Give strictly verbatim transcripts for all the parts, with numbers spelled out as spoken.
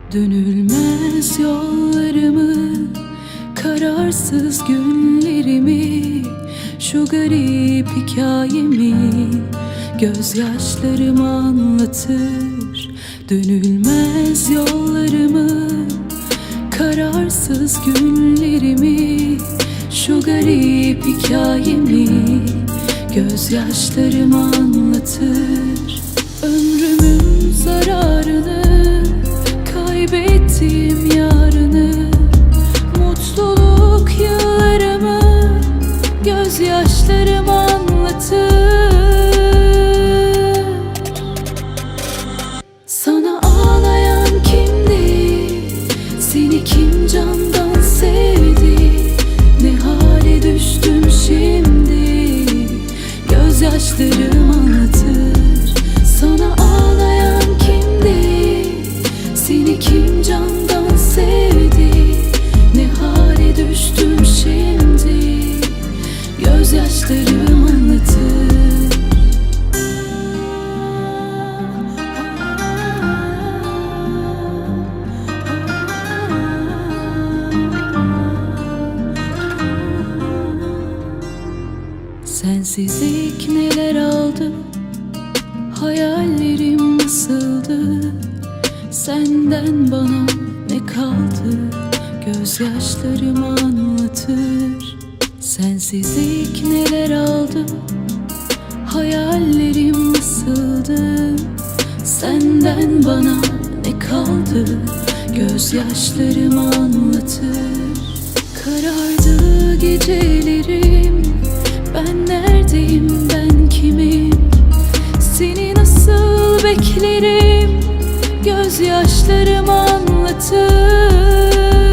Dönülmez yollarımı, kararsız günlerimi, şu garip hikayemi gözyaşlarım anlatır. Dönülmez yollarımı, kararsız günlerimi, şu garip hikayemi gözyaşlarım anlatır. Ömrümün zararını, kaybettiğim yarını, mutluluk yıllarımı gözyaşlarım anlatır. Sana ağlayan kimdi? Seni kim candan sevdi? Ne hale düştüm şimdi? Gözyaşlarım anlatır. Sana ağlayan kimdi? Seni kim candan sevdi? Ne hale düştüm şimdi? Gözyaşlarım anlatır. Sensizlik neler aldı, hayallerim nasıldı? Senden bana ne kaldı? Gözyaşlarım anlatır. Sensizlik neler aldı, hayallerim nasıldı? Senden bana ne kaldı? Gözyaşlarım anlatır. Karardı gecelerim, ben neredeyim, ben kimim? Seni nasıl beklerim? Gözyaşlarım anlatır.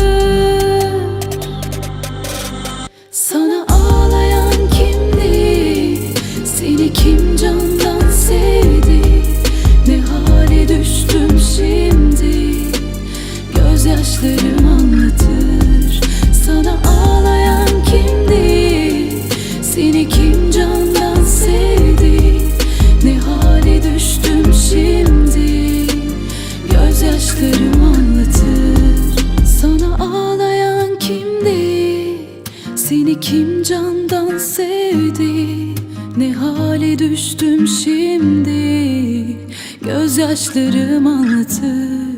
Sana ağlayan kimdi? Seni kim candan sevdi? Ne hale düştüm şimdi? Gözyaşlarım anlatır. Sana ağlayan kimdi? Seni kim candan sevdi? Ne hale düştüm şimdi? Gözyaşlarım anlatır. Sana ağlayan kimdi? Seni kim candan sevdi? Ne hale düştüm şimdi? Gözyaşlarım anlatır.